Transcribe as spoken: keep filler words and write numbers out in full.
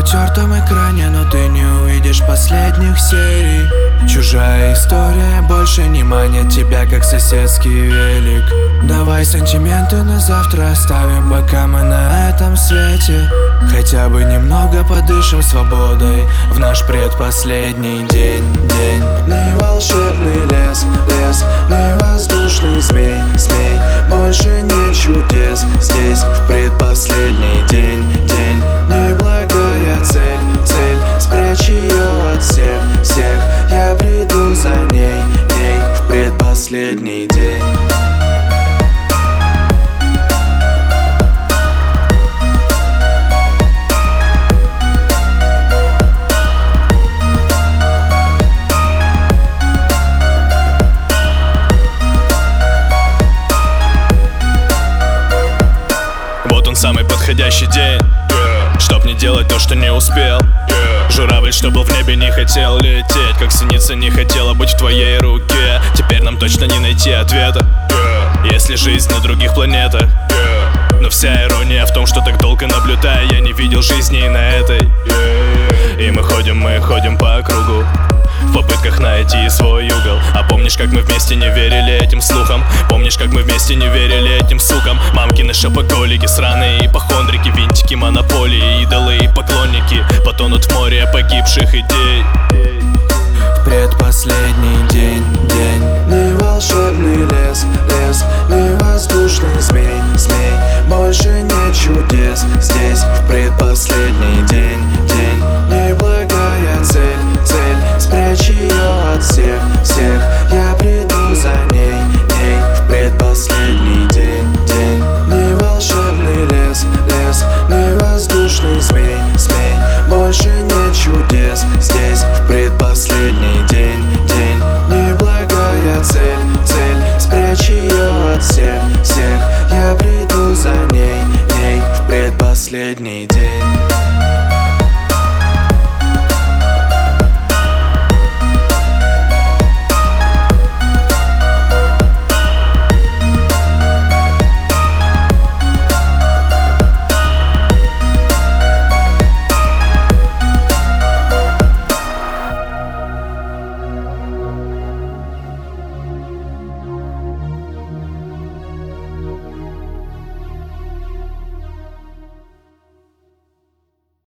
потертом экране, но ты не увидишь последних серий. Чужая история больше не манит тебя, как соседский велик. Давай сантименты на завтра оставим, пока мы на этом свете. Хотя бы немного подышим свободой в наш предпоследний день. День. Ну и волшебный лес, лес, ну и воздушный змей, змей. Больше нет чудес здесь в предпоследний день. День. Ну и благая цель, цель, спрячь ее от всех, всех. Я приду за ней, ней в предпоследний день. Вот он самый подходящий день, yeah. Чтоб не делать то, что не успел, yeah. Журавль, что был в небе, не хотел лететь, как синица не хотела быть в твоей руке. Теперь нам точно не найти ответа, yeah. Если жизнь на других планетах, yeah. Но вся ирония в том, что так долго наблюдая, я не видел жизни и на этой, yeah. И мы ходим, мы ходим по кругу в попытках найти свой угол. А помнишь, как мы вместе не верили этим слухам? Помнишь, как мы вместе не верили этим сукам? Мамкины шопоголики, сраные ипохондрики, винтики, монополии, идолы и поклонники потонут в море погибших идей. В предпоследний день, день. Ну и волшебный лес, лес, ну и воздушный змей, змей. Больше нет чудес здесь в предпоследний день, день. Ну и благая цель, цель, спрячь ее от всех, всех. Я приду за ней, ней в предпоследний день, день. Ну и волшебный лес, лес, ну и воздушный змей, змей. Больше нет чудес здесь в предпоследний день, день. Ну и благая цель, цель, спрячь ее от всех, всех. Я приду за ней, ней в предпоследний